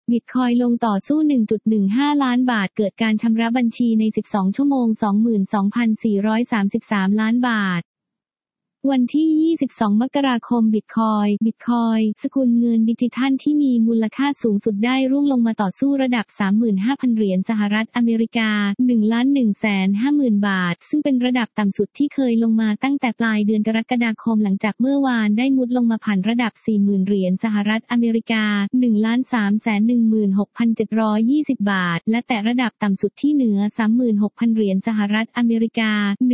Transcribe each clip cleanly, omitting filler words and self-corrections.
บิตคอยน์ลงต่อสู้ 1.15 ล้านบาทเกิดการชำระบัญชีใน12ชั่วโมง 22,433 ล้านบาทวันที่ 22 มกราคมบิตคอยน์สกุลเงินดิจิทัลที่มีมูลค่าสูงสุดได้ร่วงลงมาต่อสู้ระดับ 35,000 เหรียญสหรัฐอเมริกา 1,150,000 บาทซึ่งเป็นระดับต่ำสุดที่เคยลงมาตั้งแต่ปลายเดือนกรกฎาคมหลังจากเมื่อวานได้มุดลงมาผ่านระดับ 40,000 เหรียญสหรัฐอเมริกา 1,316,720 บาทและแต่ระดับต่ำสุดที่เหนือ 36,000 เหรียญสหรัฐอเมริกา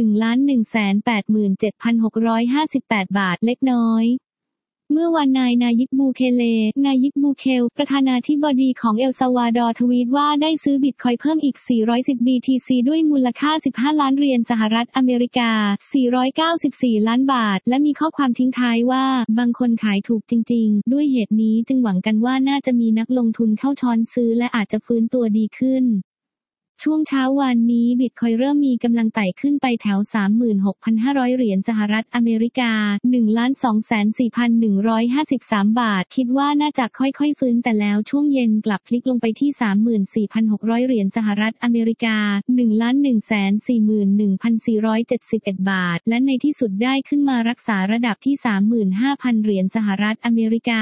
1,187,658 บาทเล็กน้อยเมื่อวันนายิบบูเคลประธานาธิบดีของเอลซัลวาดอร์ทวีตว่าได้ซื้อบิตคอยน์เพิ่มอีก410 BTC ด้วยมูลค่า15ล้านเหรียญสหรัฐอเมริกา494ล้านบาทและมีข้อความทิ้งท้ายว่าบางคนขายถูกจริงๆด้วยเหตุนี้จึงหวังกันว่าน่าจะมีนักลงทุนเข้าช้อนซื้อและอาจจะฟื้นตัวดีขึ้นช่วงเช้าวันนี้บิตคอยน์เริ่มมีกำลังไต่ขึ้นไปแถว 36,500 เหรียญสหรัฐอเมริกา 1,204,153 บาทคิดว่าน่าจะค่อยๆฟื้นแต่แล้วช่วงเย็นกลับพลิกลงไปที่ 34,600 เหรียญสหรัฐอเมริกา 1,141,471 บาทและในที่สุดได้ขึ้นมารักษาระดับที่ 35,000 เหรียญสหรัฐอเมริกา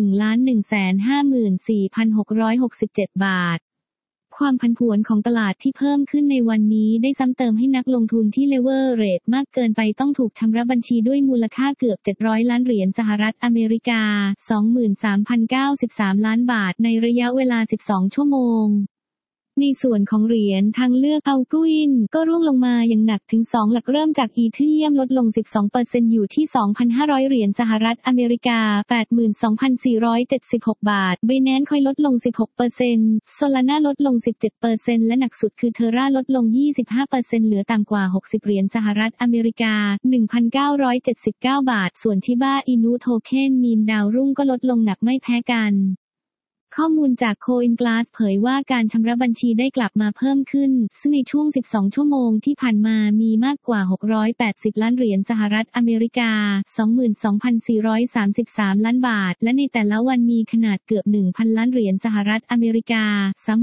1,154,667 บาทความผันผวนของตลาดที่เพิ่มขึ้นในวันนี้ได้ซ้ำเติมให้นักลงทุนที่เลเวอเรจมากเกินไปต้องถูกชำระบัญชีด้วยมูลค่าเกือบ700ล้านเหรียญสหรัฐอเมริกา 23,093 ล้านบาทในระยะเวลา12ชั่วโมงในส่วนของเหรียญทางเลือกอัลกุอินก็ร่วงลงมาอย่างหนักถึง2หลักเริ่มจากอีเธเรียมลดลง 12% อยู่ที่ 2,500 เหรียญสหรัฐอเมริกา 82,476 บาท Binance คอยลดลง 16% Solana ลดลง 17% และหนักสุดคือ Terra ลดลง 25% เหลือต่ำกว่า60เหรียญสหรัฐอเมริกา 1,979 บาทส่วน Shiba Inu Token มีมดาวรุ่งก็ลดลงหนักไม่แพ้กันข้อมูลจาก CoinGlass เผยว่าการชำระบัญชีได้กลับมาเพิ่มขึ้นซึ่งในช่วง12ชั่วโมงที่ผ่านมามีมากกว่า680ล้านเหรียญสหรัฐอเมริกา 22,433 ล้านบาทและในแต่ละวันมีขนาดเกือบ 1,000 ล้านเหรียญสหรัฐอเมริกา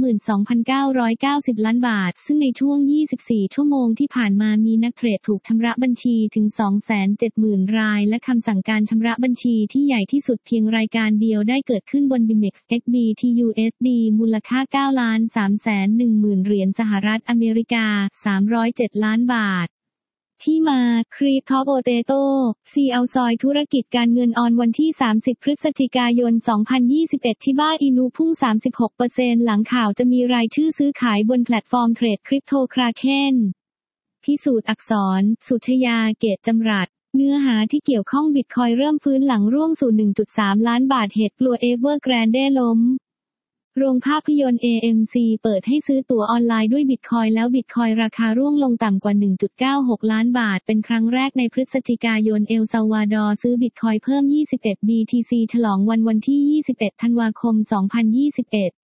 32,990 ล้านบาทซึ่งในช่วง24ชั่วโมงที่ผ่านมามีนักเทรดถูกชำระบัญชีถึง 270,000 รายและคำสั่งการชำระบัญชีที่ใหญ่ที่สุดเพียงรายการเดียวได้เกิดขึ้นบน BIMEX XBTUSD มูลค่า 9,310,000 เหรียญสหรัฐอเมริกา307ล้านบาทที่มาครีปท็อปโปเตโต้ซีเอาซอยธุรกิจการเงินออนวันที่30พฤศจิกายน2021ชิบ้าอินูพุ่ง 36% หลังข่าวจะมีรายชื่อซื้อขายบนแพลตฟอร์มเทรดคริปโตคราเคนพิสูจน์อักษรสุชยาเกตจำรัดเนื้อหาที่เกี่ยวข้องบิตคอยน์เริ่มฟื้นหลังร่วงสู่ 1.3 ล้านบาทเหตุกลัวEvergrandeล้มโรงภาพยนตร์ AMC เปิดให้ซื้อตั๋วออนไลน์ด้วยบิตคอยน์แล้วบิตคอยน์ราคาร่วงลงต่ำกว่า 1.96 ล้านบาทเป็นครั้งแรกในพฤศจิกายนเอลซัลวาดอร์ซื้อบิตคอยน์เพิ่ม21 BTC ฉลองวันที่21ธันวาคม2021